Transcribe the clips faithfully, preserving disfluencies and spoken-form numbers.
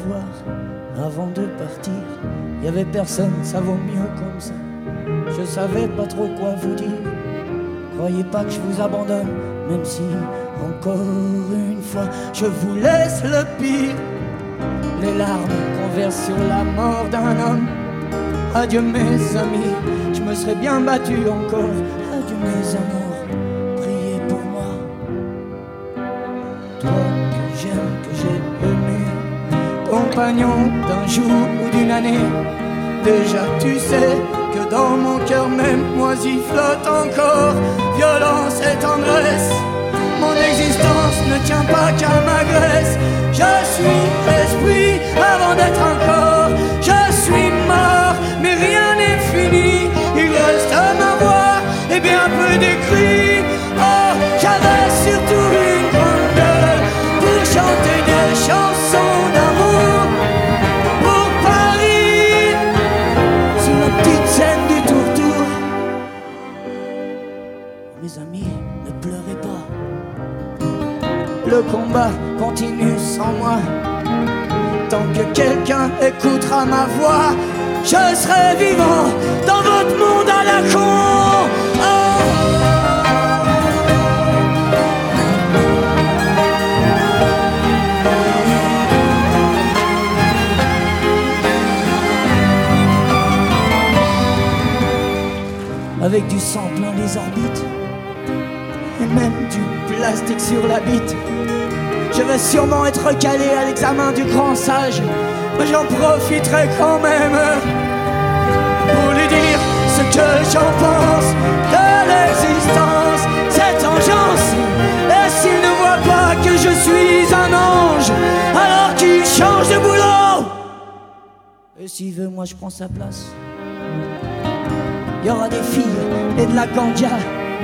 voir avant de partir. Y avait personne, ça vaut mieux comme ça. Je savais pas trop quoi vous dire. Croyez pas que je vous abandonne, même si encore une fois je vous laisse le pire. Les larmes qu'on verse sur la mort d'un homme. Adieu mes amis, je me serais bien battu encore. Adieu mes amours, priez pour moi. Toi que j'aime, que j'ai aimé, compagnon d'un jour ou d'une année. Déjà tu sais que dans mon cœur même moisi flotte encore violence et tendresse. Mon existence ne tient pas qu'à ma graisse. Je suis esprit avant d'être un corps. Je suis mort mais rien n'est fini. Il reste ma voix et bien peu d'écrits. Oh, j'avais surtout une grande gueule pour chanter des chansons d'amour pour Paris sur la petite scène du tour-tour. Mes amis, ne pleurez pas. Le combat continue sans moi. Tant que quelqu'un écoutera ma voix, je serai vivant dans votre monde à la con. Oh. Avec du sang plein les orbites et même du plastique sur la bite. Je vais sûrement être recalé à l'examen du grand sage, mais j'en profiterai quand même pour lui dire ce que j'en pense de l'existence, cette engeance. Et s'il ne voit pas que je suis un ange, alors qu'il change de boulot. Et s'il veut, moi je prends sa place. Il y aura des filles et de la ganja,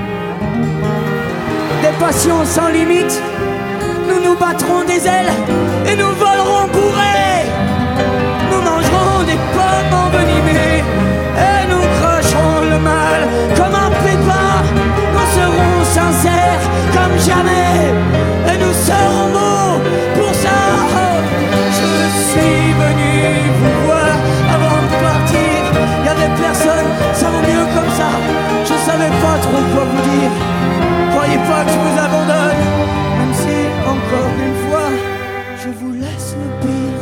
des passions sans limite. Nous nous battrons des ailes et nous volerons bourrés. Nous mangerons des pommes envenimées et nous cracherons le mal comme un pépin. Nous serons sincères comme jamais et nous serons beaux pour ça. Je suis venu vous voir avant de partir. Y avait personne, ça vaut mieux comme ça. Je savais pas trop quoi vous dire. Croyez pas que je vous abandonne, même si encore une fois je vous laisse le pire.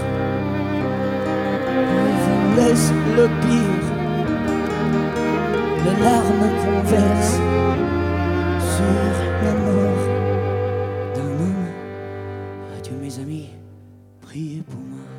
Je vous laisse le pire. Les larmes qu'on verse sur la mort d'un homme. Adieu mes amis, priez pour moi.